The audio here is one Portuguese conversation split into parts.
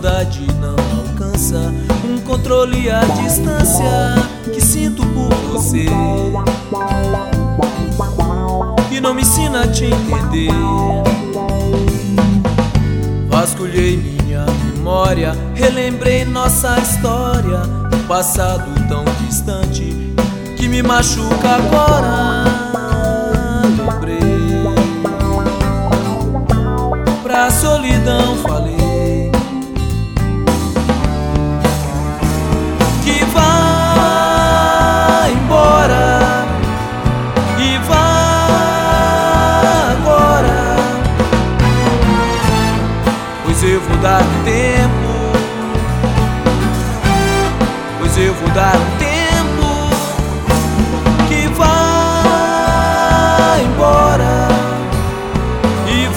saudade não alcança um controle à distância que sinto por você, que não me ensina a te entender. Vasculhei minha memória, relembrei nossa história, um passado tão distante que me machuca agora. Lembrei, pra solidão falei que vai embora e vai agora, pois eu vou dar um tempo, pois eu vou dar um tempo, que vai embora e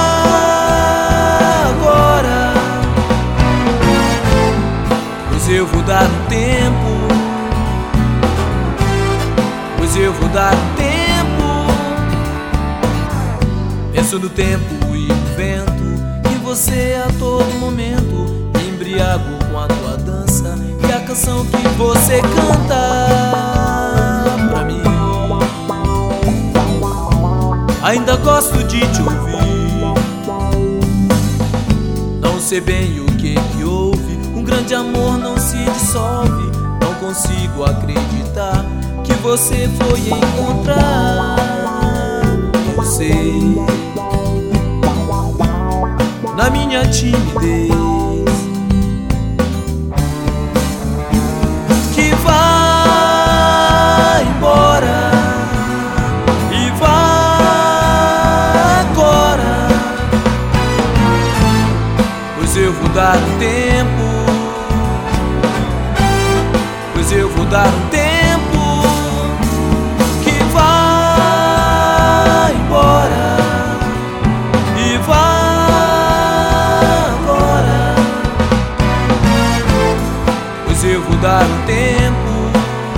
vai agora, pois eu vou dar um tempo, pois eu vou dar um tempo. Penso no tempo e no vento, e você a todo momento, me embriago com a tua dança e a canção que você canta pra mim. Ainda gosto de te ouvir, não sei bem o que houve, um grande amor não se dissolve. Não consigo acreditar que você foi encontrar. Eu sei, na minha timidez, que vai embora e vai agora, pois eu vou dar um tempo, pois eu vou dar um tempo, que vai embora e vai agora, pois eu vou dar um tempo,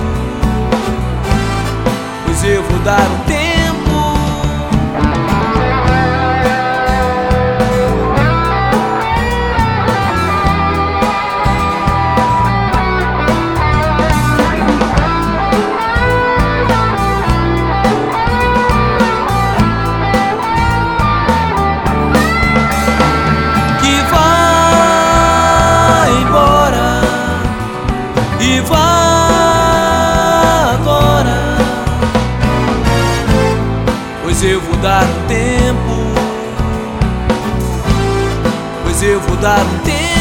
pois eu vou dar um tempo. E vai agora, pois eu vou dar um tempo, pois eu vou dar um tempo.